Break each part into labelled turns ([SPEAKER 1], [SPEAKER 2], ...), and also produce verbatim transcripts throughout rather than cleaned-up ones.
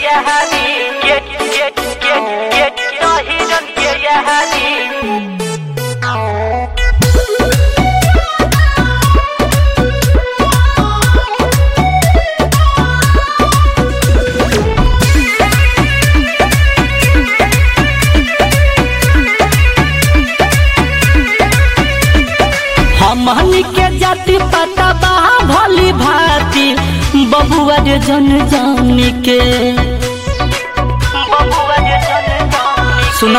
[SPEAKER 1] यहादी get get get get तो हिरन के यहादी
[SPEAKER 2] हमनी के जाति पता बा भली भांति बबुआ रे जन जानी के
[SPEAKER 1] बबुआ जे जन जानी
[SPEAKER 2] सुना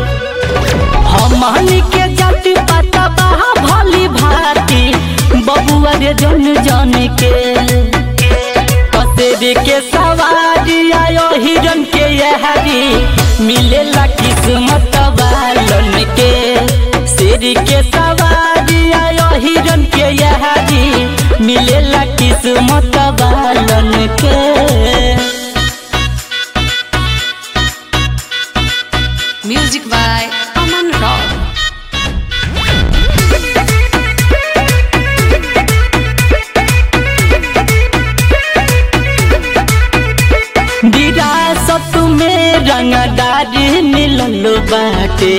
[SPEAKER 2] हमनी के जाति पता बा भली भांति बबुआ रे जन जानी के कसेरे के सवारी आयो हिरन के यहारी मिलेला किस्मत वालन के शेर के सवारी आयो हिरन के यहारी मिलेला किस्मत वालन के
[SPEAKER 3] Music by Aman Rao.
[SPEAKER 2] विरासत में रंगदारी मिलल बाटे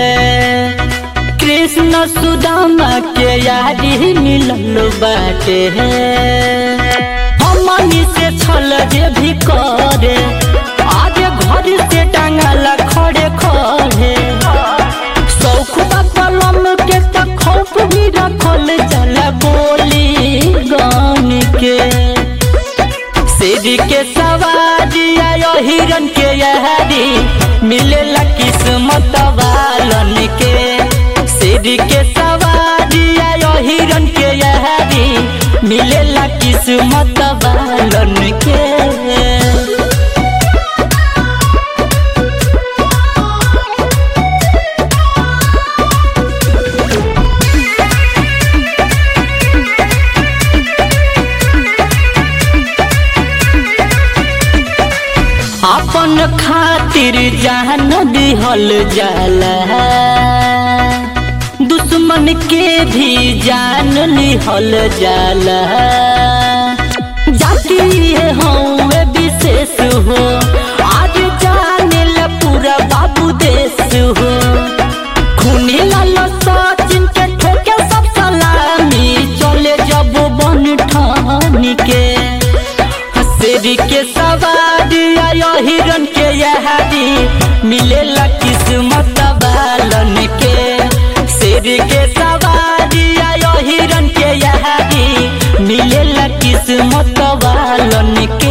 [SPEAKER 2] कृष्ण सुदामा के यारी मिलल बाटे हमनी से छल जे भी करे आज घर से टांगल खड़े खड़े शौक कलम के त खौफ भी रखल जला बोली गान के शेर के सवारी आयो हिरन के यहारी मिलेला किस्मत वालन के शेर के सवारी आयो हिरन के यहारी मिलेला किस्मत वालन के अपन खातिर जान दिहल जाला दुश्मन के भी जान लिहल जाला जाति हवे विशेष हो आज जाने ला पूरा बाबू देश हो खूनी लाल सचिन के ठोके सब सलामी चले जब बन ठानी के शेर के सवारी आयो हिरन के यहारी मिलेला किस्मत वालन के शेर के सवारी आयो हिरन के यहारी मिलेला किस्मत वालन के।